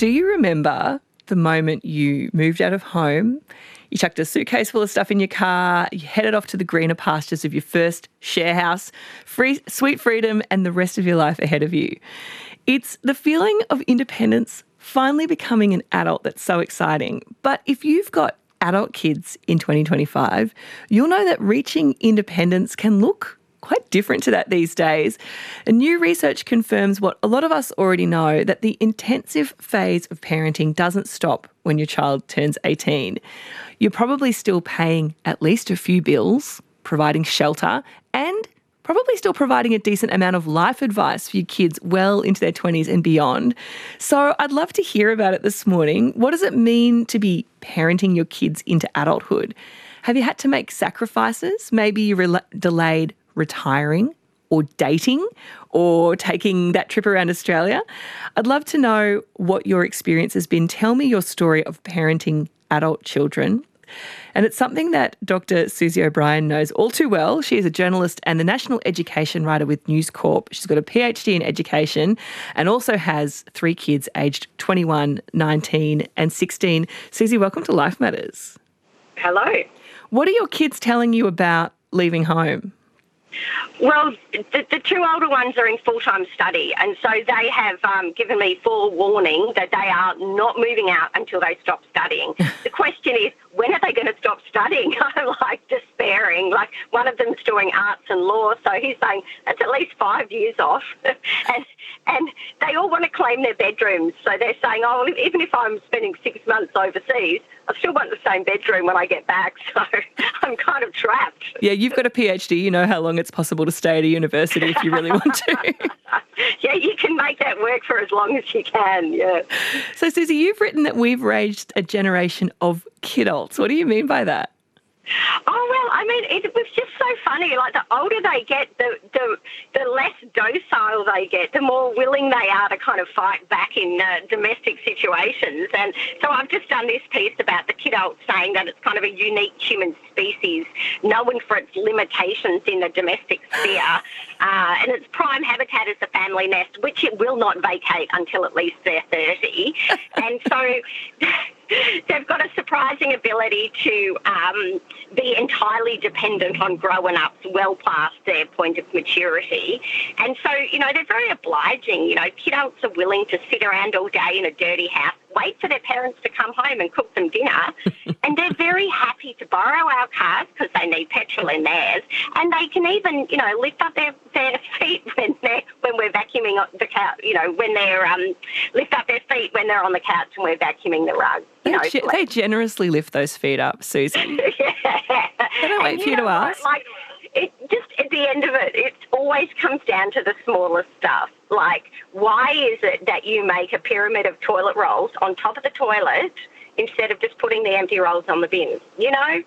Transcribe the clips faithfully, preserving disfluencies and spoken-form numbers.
do you remember the moment you moved out of home, you chucked a suitcase full of stuff in your car, you headed off to the greener pastures of your first share house, free, sweet freedom, and the rest of your life ahead of you? It's the feeling of independence, finally becoming an adult, that's so exciting. But if you've got adult kids in twenty twenty-five, you'll know that reaching independence can look quite different to that these days. And new research confirms what a lot of us already know, that the intensive phase of parenting doesn't stop when your child turns eighteen. You're probably still paying at least a few bills, providing shelter, and probably still providing a decent amount of life advice for your kids well into their twenties and beyond. So I'd love to hear about it this morning. What does it mean to be parenting your kids into adulthood? Have you had to make sacrifices? Maybe you re- delayed retiring or dating or taking that trip around Australia. I'd love to know what your experience has been. Tell me your story of parenting adult children. And it's something that Doctor Susie O'Brien knows all too well. She is a journalist and the national education writer with News Corp. She's got a PhD in education and also has three kids aged twenty-one, nineteen and sixteen. Susie, welcome to Life Matters. Hello. What are your kids telling you about leaving home? Well, the, the two older ones are in full-time study, and so they have um, given me full warning that they are not moving out until they stop studying. The question is, when are they going to stop studying? I'm like despairing. Like, one of them's doing arts and law, so he's saying that's at least five years off. and and they all want to claim their bedrooms, so they're saying, oh, even if I'm spending six months overseas, I still want the same bedroom when I get back, so I'm kind of trapped. Yeah, you've got a PhD. You know how long it's possible to stay at a university if you really want to. Yeah, you can make that work for as long as you can, yeah. So, Susie, you've written that we've raised a generation of kidults. What do you mean by that? Oh, well, I mean, it was just so funny. Like, the older they get, the, the the less docile they get, the more willing they are to kind of fight back in uh, domestic situations. And so I've just done this piece about the kidult, saying that it's kind of a unique human species, known for its limitations in the domestic sphere. Uh, and its prime habitat is the family nest, which it will not vacate until at least they're thirty. And so they've got a surprising ability to um, be entirely dependent on grown-ups well past their point of maturity. And so, you know, they're very obliging. You know, kidults are willing to sit around all day in a dirty house, wait for their parents to come home and cook them dinner, and they're very happy to borrow our cars because they need petrol in theirs, and they can even, you know, lift up their, their feet when they're when we're vacuuming the couch, you know, when they're um, lift up their feet when they're on the couch and we're vacuuming the rug. They, you know, ge- like, they generously lift those feet up, Susie. Yeah. They don't wait And for you to what? ask. Like, it just at the end of it, it always comes down to the smallest stuff. Like, why is it that you make a pyramid of toilet rolls on top of the toilet instead of just putting the empty rolls on the bin? You know?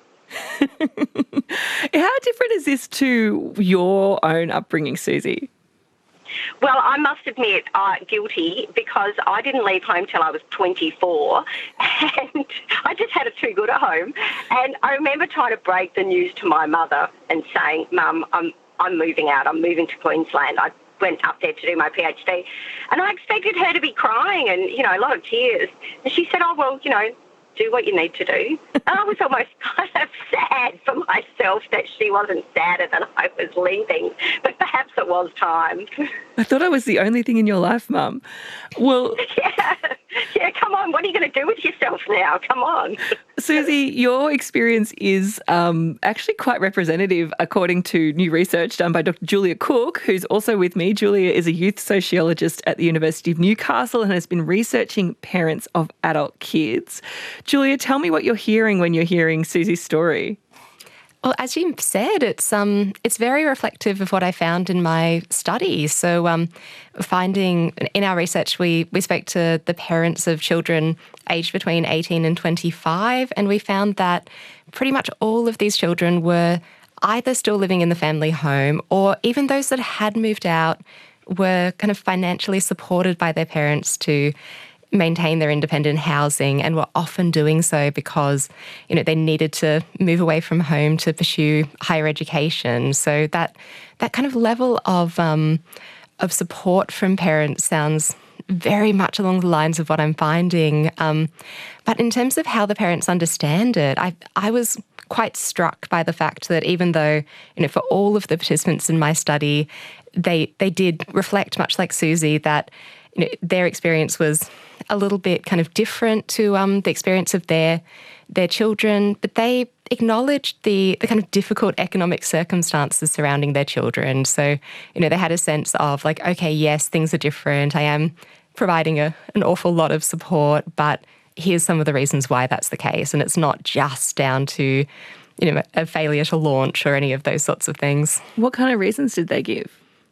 How different is this to your own upbringing, Susie? Well, I must admit, uh, guilty, because I didn't leave home till I was twenty-four, and I just had it too good at home. And I remember trying to break the news to my mother and saying, Mum, I'm I'm moving out. I'm moving to Queensland. I went up there to do my PhD, and I expected her to be crying and, you know, a lot of tears. And she said, oh, well, you know, do what you need to do. And I was almost kind of sad for myself that she wasn't sadder than I was leaving, but perhaps it was time. I thought I was the only thing in your life, Mum. Well, yeah, yeah, come on, what are you going to do with yourself now? Come on. Susie, your experience is um, actually quite representative according to new research done by Doctor Julia Cook, who's also with me. Julia is a youth sociologist at the University of Newcastle and has been researching parents of adult kids. Julia, tell me what you're hearing when you're hearing Susie's story. Well, as you said, it's um, it's very reflective of what I found in my study. So um, finding in our research, we, we spoke to the parents of children aged between eighteen and twenty-five, and we found that pretty much all of these children were either still living in the family home, or even those that had moved out were kind of financially supported by their parents to maintain their independent housing, and were often doing so because, you know, they needed to move away from home to pursue higher education. So that that kind of level of um, of support from parents sounds very much along the lines of what I'm finding. Um, but in terms of how the parents understand it, I I was quite struck by the fact that even though, you know, for all of the participants in my study, they they did reflect, much like Susie, that, you know, their experience was a little bit kind of different to um, the experience of their their children, but they acknowledged the the kind of difficult economic circumstances surrounding their children. So, you know, they had a sense of like, okay, yes, things are different. I am providing a, an awful lot of support, but here's some of the reasons why that's the case. And it's not just down to, you know, a failure to launch or any of those sorts of things. What kind of reasons did they give?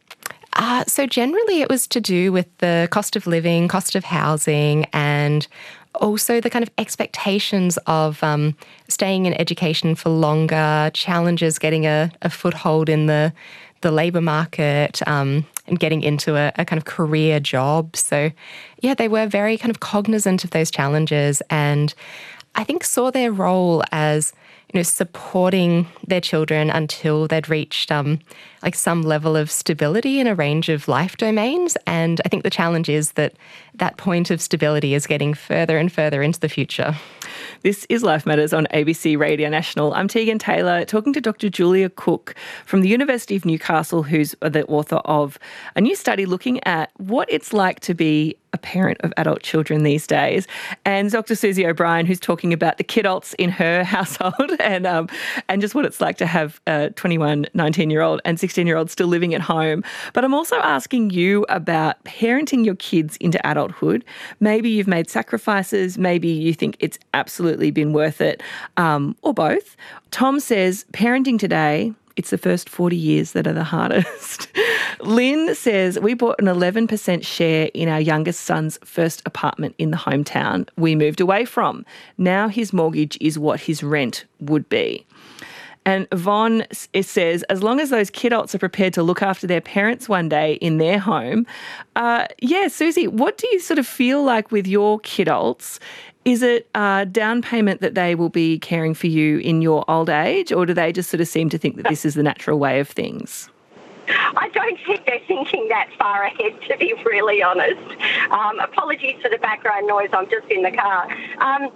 Uh, so generally it was to do with the cost of living, cost of housing, and also the kind of expectations of um, staying in education for longer, challenges getting a, a foothold in the the labour market, um, and getting into a, a kind of career job. So, yeah, they were very kind of cognizant of those challenges, and I think saw their role as, you know, supporting their children until they'd reached um, like some level of stability in a range of life domains. And I think the challenge is that that point of stability is getting further and further into the future. This is Life Matters on A B C Radio National. I'm Tegan Taylor, talking to Doctor Julia Cook from the University of Newcastle, who's the author of a new study looking at what it's like to be a parent of adult children these days, and Doctor Susie O'Brien, who's talking about the kidults in her household and um, and just what it's like to have a twenty-one, nineteen-year-old and sixteen-year-old still living at home. But I'm also asking you about parenting your kids into adulthood. Maybe you've made sacrifices, maybe you think it's absolutely been worth it, um, or both. Tom says, parenting today, it's the first forty years that are the hardest. Lynn says, we bought an eleven percent share in our youngest son's first apartment in the hometown we moved away from. Now his mortgage is what his rent would be. And Yvonne says, as long as those kidults are prepared to look after their parents one day in their home. Uh, yeah, Susie, what do you sort of feel like with your kidults? Is it a down payment that they will be caring for you in your old age, or do they just sort of seem to think that this is the natural way of things? I don't think they're thinking that far ahead, to be really honest. Um, apologies for the background noise. I'm just in the car. Um,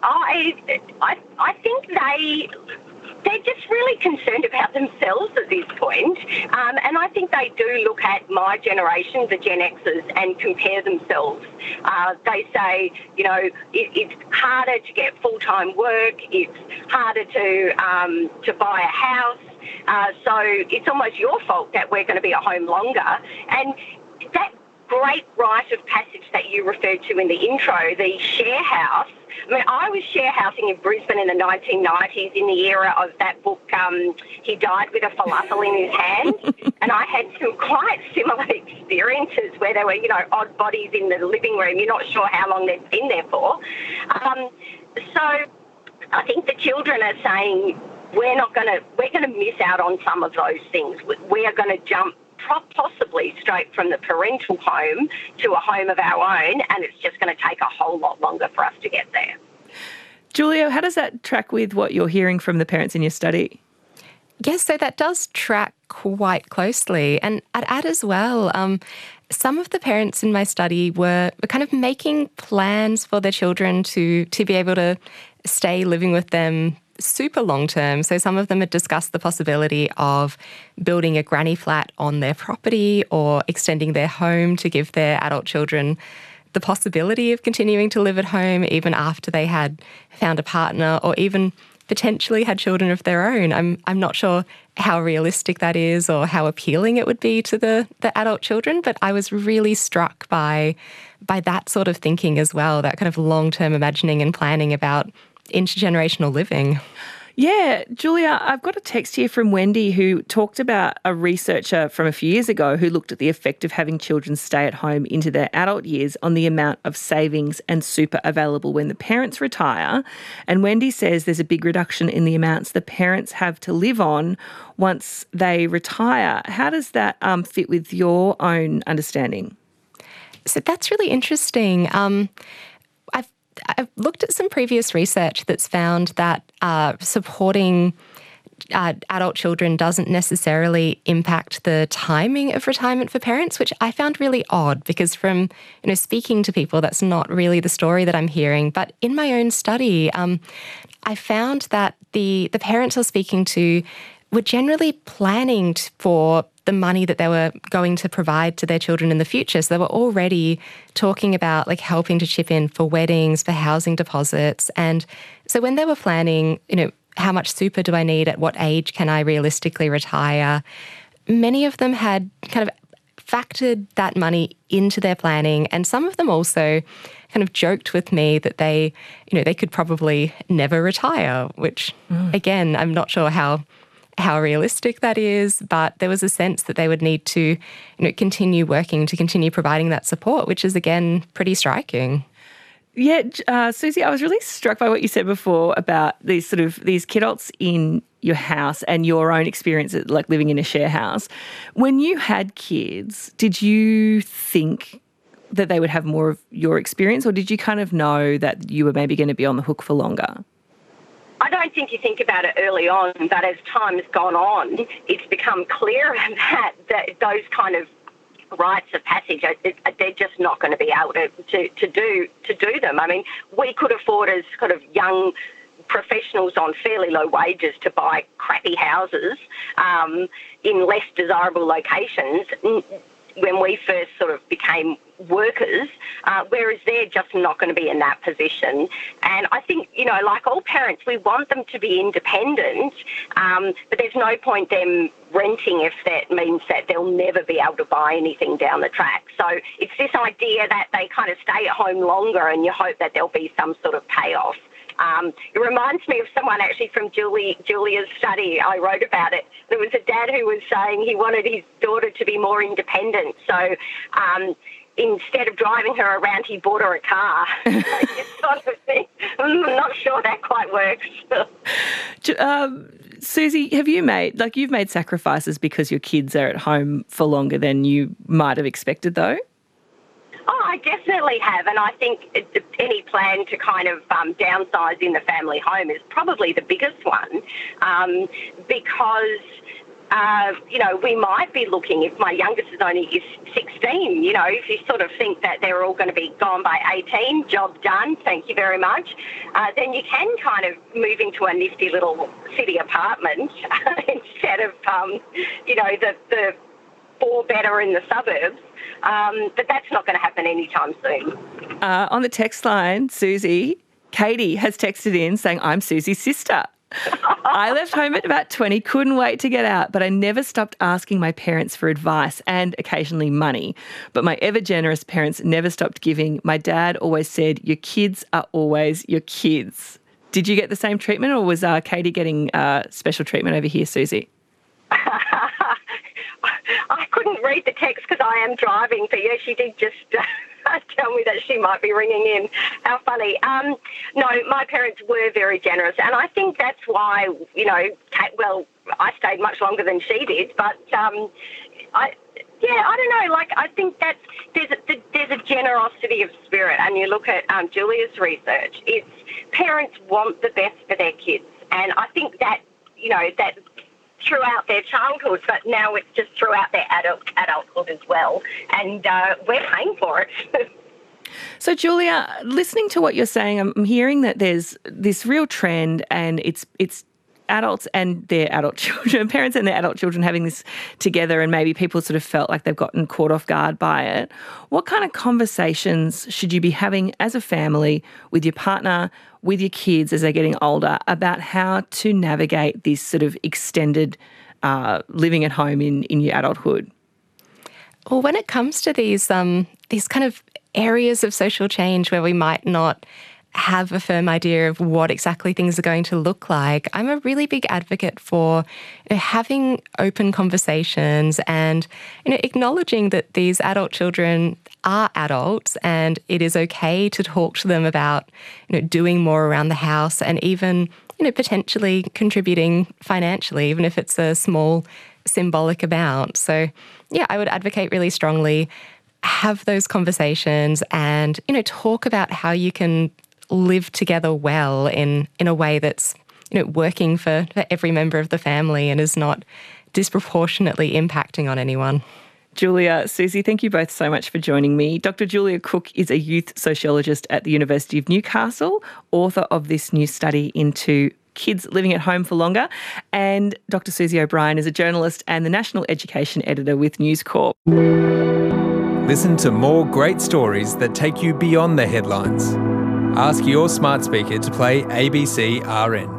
I, I, I think they... They're just really concerned about themselves at this point. Um, and I think they do look at my generation, the Gen Xers, and compare themselves. Uh, they say, you know, it, it's harder to get full-time work. It's harder to um, to buy a house. Uh, so it's almost your fault that we're going to be at home longer. And that great rite of passage that you referred to in the intro, the share house. I mean, I was share housing in Brisbane in the nineteen nineties in the era of that book, um, He Died with a Falafel in His Hand. And I had some quite similar experiences where there were, you know, odd bodies in the living room. You're not sure how long they've been there for. Um, so I think the children are saying, we're not going to, we're going to miss out on some of those things. We are going to jump possibly straight from the parental home to a home of our own, and it's just going to take a whole lot longer for us to get there. Julia, how does that track with what you're hearing from the parents in your study? Yes, so that does track quite closely. And I'd add as well, um, some of the parents in my study were, were kind of making plans for their children to to be able to stay living with them super long term. So some of them had discussed the possibility of building a granny flat on their property or extending their home to give their adult children the possibility of continuing to live at home even after they had found a partner, or even potentially had children of their own. I'm I'm not sure how realistic that is or how appealing it would be to the, the adult children, but I was really struck by by that sort of thinking as well, that kind of long-term imagining and planning about intergenerational living. Yeah, Julia, I've got a text here from Wendy who talked about a researcher from a few years ago who looked at the effect of having children stay at home into their adult years on the amount of savings and super available when the parents retire. And Wendy says there's a big reduction in the amounts the parents have to live on once they retire. How does that um, fit with your own understanding? So that's really interesting. Um, I've I've looked at some previous research that's found that uh, supporting uh, adult children doesn't necessarily impact the timing of retirement for parents, which I found really odd because from, you know, speaking to people, that's not really the story that I'm hearing. But in my own study, um, I found that the the parents I was speaking to were generally planning for the money that they were going to provide to their children in the future. So they were already talking about like helping to chip in for weddings, for housing deposits. And so when they were planning, you know, how much super do I need? At what age can I realistically retire? Many of them had kind of factored that money into their planning. And some of them also kind of joked with me that they, you know, they could probably never retire, which mm. again, I'm not sure how how realistic that is, but there was a sense that they would need to, you know, continue working to continue providing that support, which is again pretty striking. Yeah, uh, Susie, I was really struck by what you said before about these sort of these kidults in your house and your own experience at, like living in a share house. When you had kids, did you think that they would have more of your experience, or did you kind of know that you were maybe going to be on the hook for longer? I don't think you think about it early on, but as time has gone on, it's become clearer that, that those kind of rites of passage, they're just not going to be able to, to, to do to do them. I mean, we could afford as kind of young professionals on fairly low wages to buy crappy houses um, in less desirable locations when we first sort of became workers, uh, whereas they're just not going to be in that position. And I think, you know, like all parents, we want them to be independent, um, but there's no point them renting if that means that they'll never be able to buy anything down the track. So it's this idea that they kind of stay at home longer and you hope that there'll be some sort of payoff. Um, it reminds me of someone actually from Julie, Julia's study. I wrote about it. There was a dad who was saying he wanted his daughter to be more independent. So um, instead of driving her around, he bought her a car. This sort of thing. I'm not sure that quite works. um, Susie, have you made, like you've made sacrifices because your kids are at home for longer than you might have expected though? Oh, I definitely have, and I think any plan to kind of um, downsize in the family home is probably the biggest one um, because, uh, you know, we might be looking, if my youngest is only is sixteen, you know, if you sort of think that they're all going to be gone by eighteen, job done, thank you very much, uh, then you can kind of move into a nifty little city apartment instead of, um, you know, the, the four better in the suburbs. Um, but that's not going to happen anytime soon. Uh, on the text line, Susie, Katie has texted in saying, I'm Susie's sister. I left home at about twenty, couldn't wait to get out, but I never stopped asking my parents for advice and occasionally money. But my ever-generous parents never stopped giving. My dad always said, your kids are always your kids. Did you get the same treatment, or was uh, Katie getting uh, special treatment over here, Susie? I couldn't read the text because I am driving, but yeah, she did just uh, tell me that she might be ringing in. How funny. Um, no, my parents were very generous, and I think that's why, you know, Kate, well, I stayed much longer than she did, but um, I, yeah, I don't know, like, I think that there's a, there's a generosity of spirit, and you look at um, Julia's research, it's parents want the best for their kids, and I think that, you know, that throughout their childhood, but now it's just throughout their adult adulthood as well. And uh, we're paying for it. So, Julia, listening to what you're saying, I'm hearing that there's this real trend, and it's it's adults and their adult children, parents and their adult children having this together, and maybe people sort of felt like they've gotten caught off guard by it. What kind of conversations should you be having as a family with your partner, with your kids as they're getting older, about how to navigate this sort of extended uh, living at home in, in your adulthood? Well, when it comes to these um, these kind of areas of social change where we might not have a firm idea of what exactly things are going to look like, I'm a really big advocate for, you know, having open conversations and, you know, acknowledging that these adult children are adults and it is okay to talk to them about, you know, doing more around the house and even, you know, potentially contributing financially, even if it's a small symbolic amount. So, yeah, I would advocate really strongly, have those conversations and, you know, talk about how you can live together well in, in a way that's you know, working for, for every member of the family and is not disproportionately impacting on anyone. Julia, Susie, thank you both so much for joining me. Doctor Julia Cook is a youth sociologist at the University of Newcastle, author of this new study into kids living at home for longer. And Doctor Susie O'Brien is a journalist and the National Education Editor with News Corp. Listen to more great stories that take you beyond the headlines. Ask your smart speaker to play A B C R N.